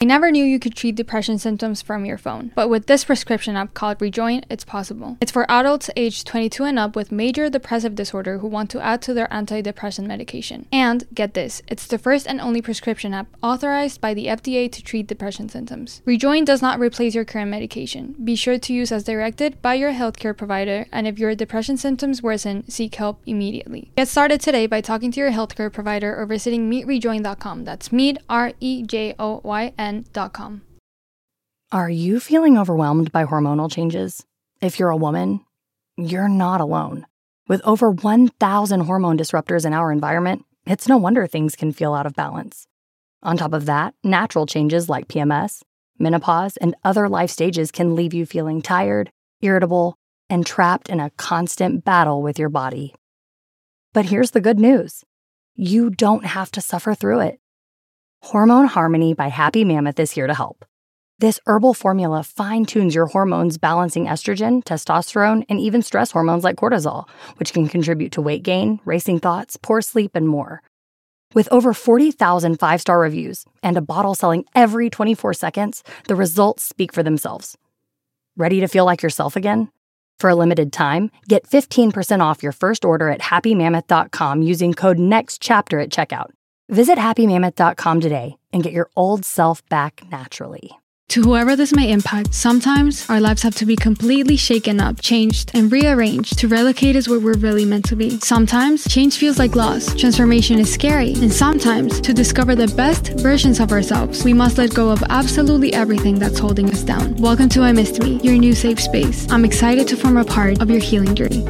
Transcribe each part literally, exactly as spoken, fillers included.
I never knew you could treat depression symptoms from your phone, but with this prescription app called Rejoin, it's possible. It's for adults aged twenty-two and up with major depressive disorder who want to add to their antidepressant medication. And, get this, it's the first and only prescription app authorized by the F D A to treat depression symptoms. Rejoin does not replace your current medication. Be sure to use as directed by your healthcare provider, and if your depression symptoms worsen, seek help immediately. Get started today by talking to your healthcare provider or visiting meet rejoin dot com. That's meet, R E J O Y N dot com. Are you feeling overwhelmed by hormonal changes? If you're a woman, you're not alone. With over one thousand hormone disruptors in our environment, it's no wonder things can feel out of balance. On top of that, natural changes like P M S, menopause, and other life stages can leave you feeling tired, irritable, and trapped in a constant battle with your body. But here's the good news. You don't have to suffer through it. Hormone Harmony by Happy Mammoth is here to help. This herbal formula fine-tunes your hormones, balancing estrogen, testosterone, and even stress hormones like cortisol, which can contribute to weight gain, racing thoughts, poor sleep, and more. With over forty thousand five-star reviews and a bottle selling every twenty-four seconds, the results speak for themselves. Ready to feel like yourself again? For a limited time, get fifteen percent off your first order at happy mammoth dot com using code NEXTCHAPTER at checkout. Visit happy mammoth dot com today and get your old self back naturally. To whoever this may impact, sometimes our lives have to be completely shaken up, changed, and rearranged to relocate us where we're really meant to be. Sometimes, change feels like loss, transformation is scary, and sometimes, to discover the best versions of ourselves, we must let go of absolutely everything that's holding us down. Welcome to I Missed Me, your new safe space. I'm excited to form a part of your healing journey.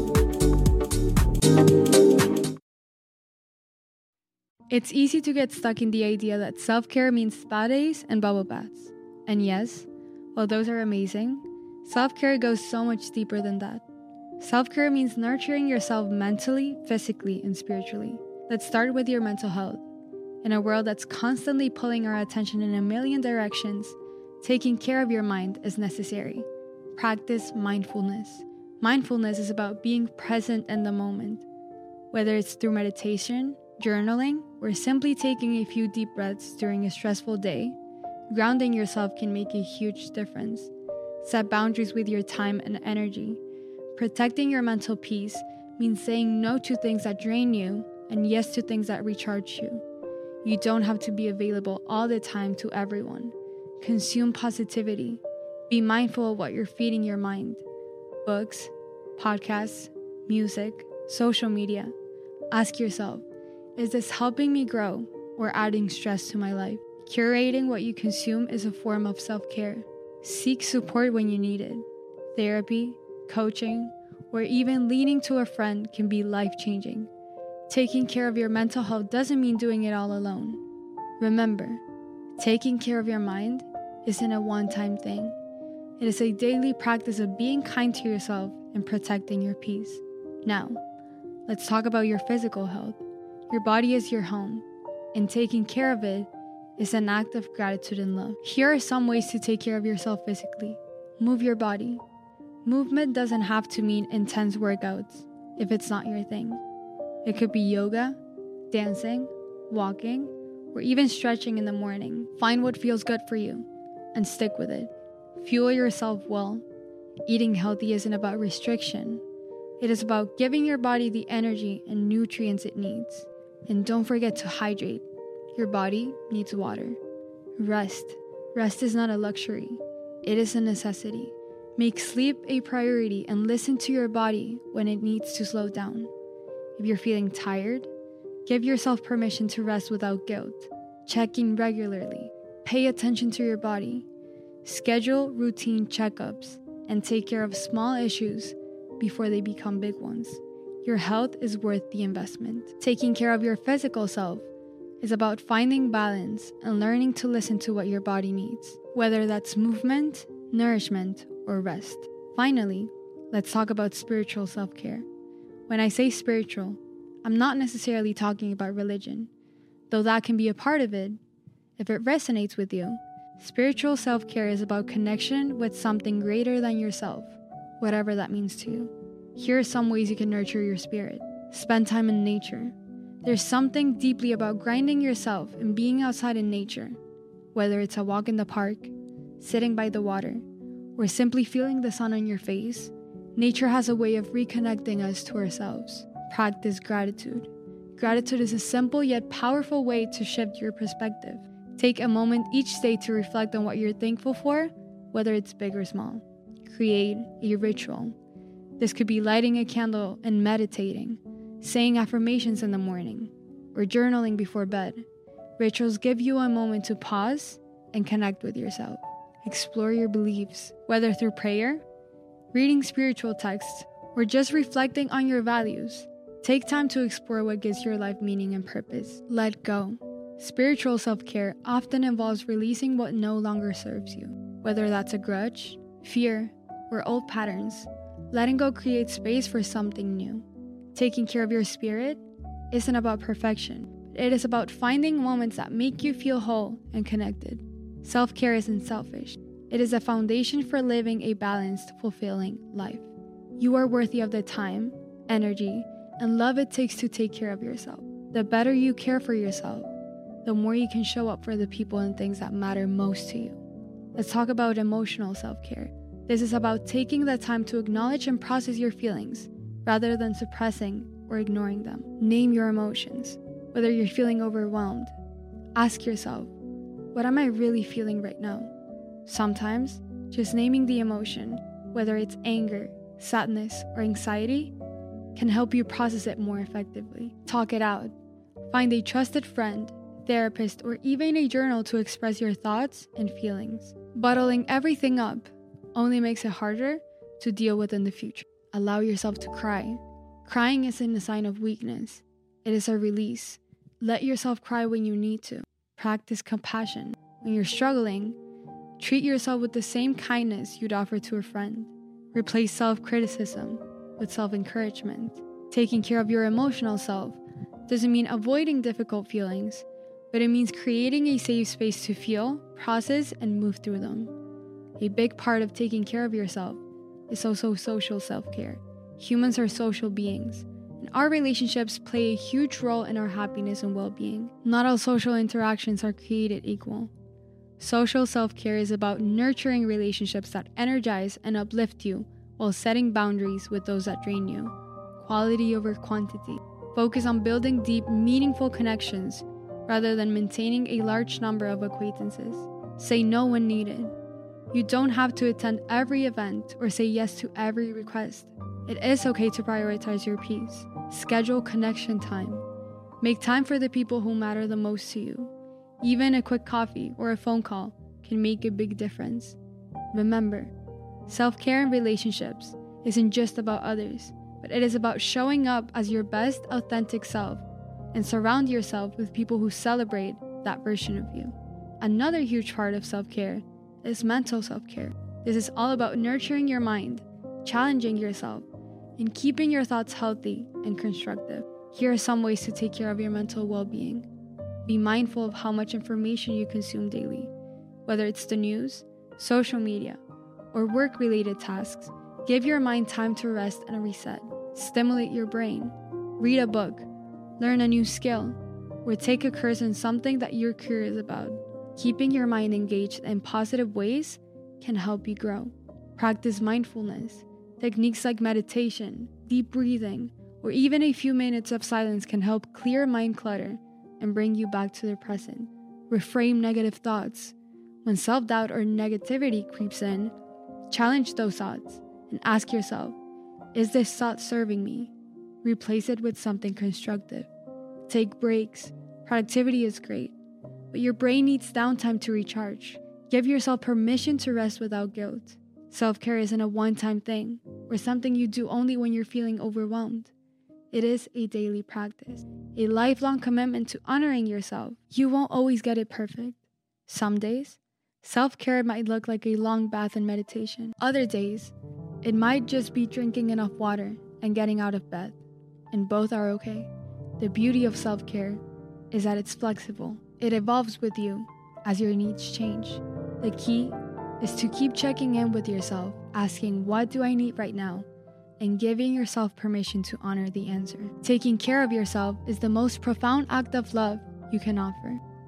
It's easy to get stuck in the idea that self-care means spa days and bubble baths. And yes, while those are amazing, self-care goes so much deeper than that. Self-care means nurturing yourself mentally, physically, and spiritually. Let's start with your mental health. In a world that's constantly pulling our attention in a million directions, taking care of your mind is necessary. Practice mindfulness. Mindfulness is about being present in the moment. Whether it's through meditation, journaling, or simply taking a few deep breaths during a stressful day, grounding yourself can make a huge difference. Set boundaries with your time and energy. Protecting your mental peace means saying no to things that drain you and yes to things that recharge you. You don't have to be available all the time to everyone. Consume positivity. Be mindful of what you're feeding your mind. Books, podcasts, music, social media. Ask yourself, is this helping me grow or adding stress to my life? Curating what you consume is a form of self-care. Seek support when you need it. Therapy, coaching, or even leaning to a friend can be life-changing. Taking care of your mental health doesn't mean doing it all alone. Remember, taking care of your mind isn't a one-time thing. It is a daily practice of being kind to yourself and protecting your peace. Now, let's talk about your physical health. Your body is your home, and taking care of it is an act of gratitude and love. Here are some ways to take care of yourself physically. Move your body. Movement doesn't have to mean intense workouts if it's not your thing. It could be yoga, dancing, walking, or even stretching in the morning. Find what feels good for you and stick with it. Fuel yourself well. Eating healthy isn't about restriction. It is about giving your body the energy and nutrients it needs. And don't forget to hydrate. Your body needs water. Rest. Rest is not a luxury. It is a necessity. Make sleep a priority and listen to your body when it needs to slow down. If you're feeling tired, give yourself permission to rest without guilt. Check in regularly. Pay attention to your body. Schedule routine checkups and take care of small issues before they become big ones. Your health is worth the investment. Taking care of your physical self is about finding balance and learning to listen to what your body needs, whether that's movement, nourishment, or rest. Finally, let's talk about spiritual self-care. When I say spiritual, I'm not necessarily talking about religion, though that can be a part of it. If it resonates with you, spiritual self-care is about connection with something greater than yourself, whatever that means to you. Here are some ways you can nurture your spirit. Spend time in nature. There's something deeply about grounding yourself and being outside in nature. Whether it's a walk in the park, sitting by the water, or simply feeling the sun on your face, nature has a way of reconnecting us to ourselves. Practice gratitude. Gratitude is a simple yet powerful way to shift your perspective. Take a moment each day to reflect on what you're thankful for, whether it's big or small. Create a ritual. This could be lighting a candle and meditating, saying affirmations in the morning, or journaling before bed. Rituals give you a moment to pause and connect with yourself. Explore your beliefs, whether through prayer, reading spiritual texts, or just reflecting on your values. Take time to explore what gives your life meaning and purpose. Let go. Spiritual self-care often involves releasing what no longer serves you, whether that's a grudge, fear, or old patterns. Letting go creates space for something new. Taking care of your spirit isn't about perfection. It is about finding moments that make you feel whole and connected. Self-care isn't selfish. It is a foundation for living a balanced, fulfilling life. You are worthy of the time, energy, and love it takes to take care of yourself. The better you care for yourself, the more you can show up for the people and things that matter most to you. Let's talk about emotional self-care. This is about taking the time to acknowledge and process your feelings, rather than suppressing or ignoring them. Name your emotions. Whether you're feeling overwhelmed, ask yourself, what am I really feeling right now? Sometimes, just naming the emotion, whether it's anger, sadness, or anxiety, can help you process it more effectively. Talk it out. Find a trusted friend, therapist, or even a journal to express your thoughts and feelings. Bottling everything up only makes it harder to deal with in the future. Allow yourself to cry. Crying isn't a sign of weakness. It is a release. Let yourself cry when you need to. Practice compassion. When you're struggling, treat yourself with the same kindness you'd offer to a friend. Replace self-criticism with self-encouragement. Taking care of your emotional self doesn't mean avoiding difficult feelings, but it means creating a safe space to feel, process, and move through them. A big part of taking care of yourself is also social self-care. Humans are social beings, and our relationships play a huge role in our happiness and well-being. Not all social interactions are created equal. Social self-care is about nurturing relationships that energize and uplift you while setting boundaries with those that drain you. Quality over quantity. Focus on building deep, meaningful connections rather than maintaining a large number of acquaintances. Say no when needed. You don't have to attend every event or say yes to every request. It is okay to prioritize your peace. Schedule connection time. Make time for the people who matter the most to you. Even a quick coffee or a phone call can make a big difference. Remember, self-care in relationships isn't just about others, but it is about showing up as your best authentic self and surround yourself with people who celebrate that version of you. Another huge part of self-care is mental self-care. This is all about nurturing your mind, challenging yourself, and keeping your thoughts healthy and constructive. Here are some ways to take care of your mental well-being. Be mindful of how much information you consume daily. Whether it's the news, social media, or work-related tasks, give your mind time to rest and reset. Stimulate your brain. Read a book, learn a new skill, or take a course in something that you're curious about. Keeping your mind engaged in positive ways can help you grow. Practice mindfulness. Techniques like meditation, deep breathing, or even a few minutes of silence can help clear mind clutter and bring you back to the present. Reframe negative thoughts. When self-doubt or negativity creeps in, challenge those thoughts and ask yourself, is this thought serving me? Replace it with something constructive. Take breaks. Productivity is great, but your brain needs downtime to recharge. Give yourself permission to rest without guilt. Self-care isn't a one-time thing or something you do only when you're feeling overwhelmed. It is a daily practice, a lifelong commitment to honoring yourself. You won't always get it perfect. Some days, self-care might look like a long bath and meditation. Other days, it might just be drinking enough water and getting out of bed. And both are okay. The beauty of self-care is that it's flexible. It evolves with you as your needs change. The key is to keep checking in with yourself, asking, what do I need right now? And giving yourself permission to honor the answer. Taking care of yourself is the most profound act of love you can offer.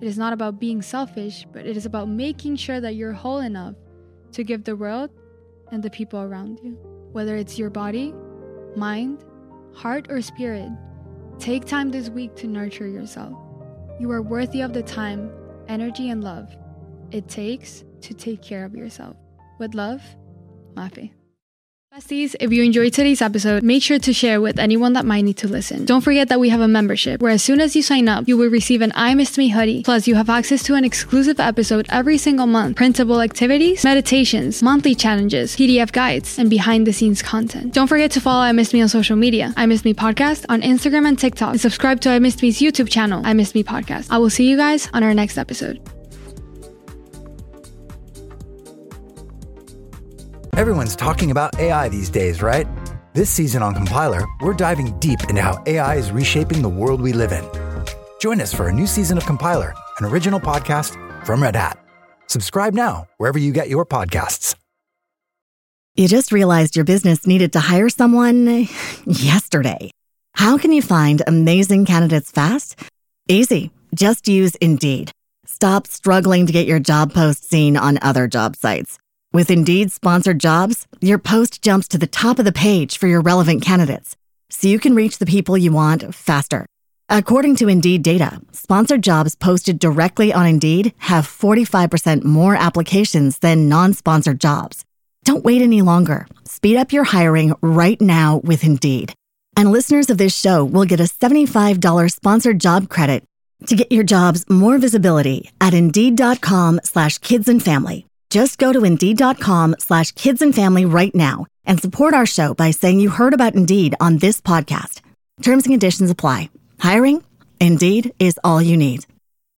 It is not about being selfish, but it is about making sure that you're whole enough to give the world and the people around you. Whether it's your body, mind, heart, or spirit, take time this week to nurture yourself. You are worthy of the time, energy, and love it takes to take care of yourself. With love, Mafi. Besties, if you enjoyed today's episode, make sure to share with anyone that might need to listen. Don't forget that we have a membership where as soon as you sign up, you will receive an I Missed Me hoodie. Plus, you have access to an exclusive episode every single month, printable activities, meditations, monthly challenges, P D F guides, and behind the scenes content. Don't forget to follow I Missed Me on social media, I Missed Me Podcast on Instagram and TikTok, and subscribe to I Missed Me's YouTube channel, I Missed Me Podcast. I will see you guys on our next episode. Everyone's talking about A I these days, right? This season on Compiler, we're diving deep into how A I is reshaping the world we live in. Join us for a new season of Compiler, an original podcast from Red Hat. Subscribe now, wherever you get your podcasts. You just realized your business needed to hire someone yesterday. How can you find amazing candidates fast? Easy. Just use Indeed. Stop struggling to get your job post seen on other job sites. With Indeed sponsored jobs, your post jumps to the top of the page for your relevant candidates, so you can reach the people you want faster. According to Indeed data, sponsored jobs posted directly on Indeed have forty-five percent more applications than non-sponsored jobs. Don't wait any longer. Speed up your hiring right now with Indeed. And listeners of this show will get a seventy-five dollars sponsored job credit to get your jobs more visibility at Indeed.com slash kids and family. Just go to Indeed.com slash kids and family right now and support our show by saying you heard about Indeed on this podcast. Terms and conditions apply. Hiring? Indeed is all you need.